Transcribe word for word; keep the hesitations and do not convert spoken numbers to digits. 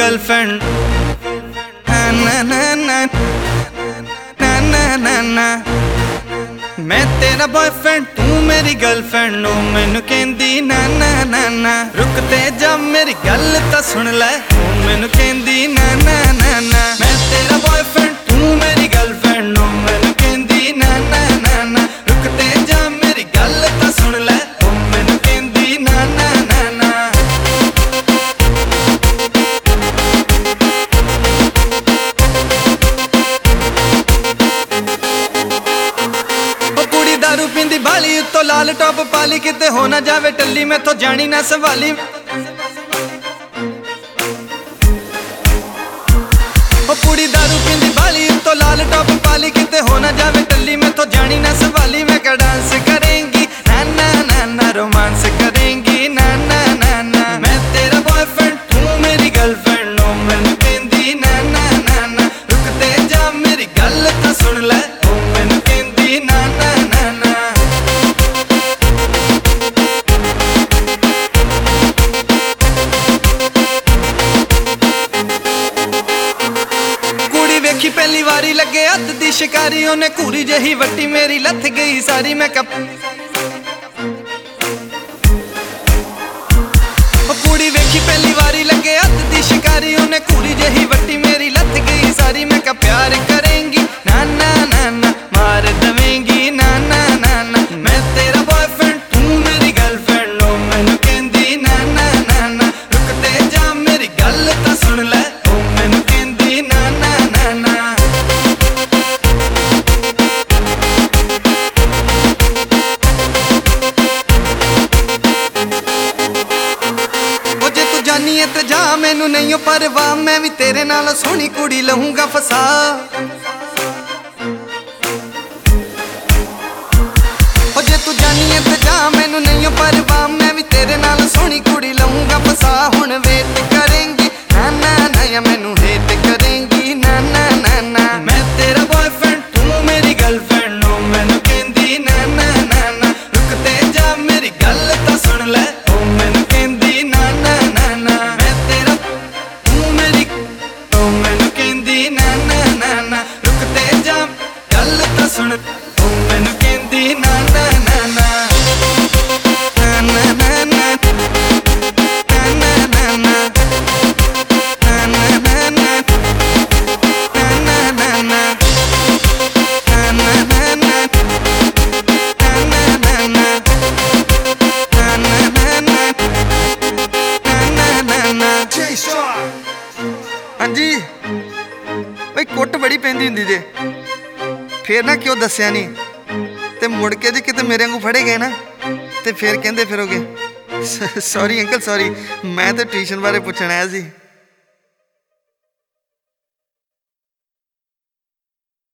Girlfriend ना ना ना ना ना ना ना मैं तेरा बॉयफ्रेंड तू मेरी गर्लफ्रेंड ओ मैनू कहंदी ना ना ना ना रुक ते जा मेरी गल तां सुन लै ओ मैनू कहंदी ना ना ना ना मैं तेरा बॉयफ्रेंड तू मेरी गर्लफ्रेंड ओ मैनू कहंदी ना ना ना ना रुक ते जा मेरी गल तां सुन लै ओ मैनू कहंदी ना ना ना ना दारू पींदी बाली उत्तो लाल टॉप पाली किते हो ना जावे टल्ली मैं तो जानी ना सवाली ओ कुड़ी दारू पींदी बाली उत्तो लाल टॉप पाली किते हो ना जावे टल्ली मैं तो जानी ना सवाली मैं क्या डांस करेंगी ना ना ना ना रोमांस करेंगी ना ना ना ना मैं तेरा बॉयफ्रेंड तू मेरी गर्लफ्रेंड ओ मैनू कहंदी ना ना ना ना रुक ते जा मेरी गल तां सुन लै ओ मैनू कहंदी ना ना ना ना देखी पहली वारी लगे हथ दी शिकारी उन्हें घूरी जही वट्टी मेरी लथ गई सारी मैं कप कुड़ी वेखी पहली वारी लगे हथ दी शिकारी उन्हें घूरी जही वट्टी मेरी लथ गई सारी मैं का प्यार करेंगी ना ना ना ना मार दवेंगी ना ना ना ना मैं तेरा बॉयफ्रेंड तू मेरी गर्लफ्रेंड ओ मैनू कहंदी ना ना ना ना रुक ते जा मेरी गल तां सुन लै ओ मैनू कहंदी ना ना ना ना जानी है तो जा मैनू नहीं परवाह मैं भी तेरे नाल सोहनी कुड़ी लहूंगा फसा जे तू जानी है तो जा मैनू नहीं परवाह मैं भी तेरे नाल सोहनी कुड़ी लहूंगा फसा हुण वेट करेंगी ना ना ना या मैनू हेट करेंगी ना ना ना ना मैं तेरा बॉयफ्रेंड तू मेरी गर्लफ्रेंड ओ मैनू कहंदी ना ना ना ना रुक ते जा मेरी गल तां सुन लै ओ मैनू कहंदी ना ना ना ना मैं तेरा तू मेरी ओ मैनू कहंदी ना ना ना ना रुक ते जा गल तां सुन ओ मैनू कहंदी ना ना ना ना ना ना ना ना ना ना ਹਾਂਜੀ ਬਈ ਕੁੱਟ ਬੜੀ ਪੈਂਦੀ ਹੁੰਦੀ ਜੇ ਫੇਰ ਨਾ ਕਿਉਂ ਦੱਸਿਆ ਨਹੀਂ ਤੇ ਮੁੜ ਕੇ ਜੇ ਕਿਤੇ ਮੇਰੇ ਵਾਂਗੂ ਫੜੇ ਗਏ ਨਾ ਤੇ ਫੇਰ ਕਹਿੰਦੇ ਫਿਰੋਗੇ ਸੌਰੀ ਅੰਕਲ ਸੌਰੀ ਮੈਂ ਤਾਂ ਟਿਊਸ਼ਨ ਬਾਰੇ ਪੁੱਛਣ ਆਇਆ ਸੀ।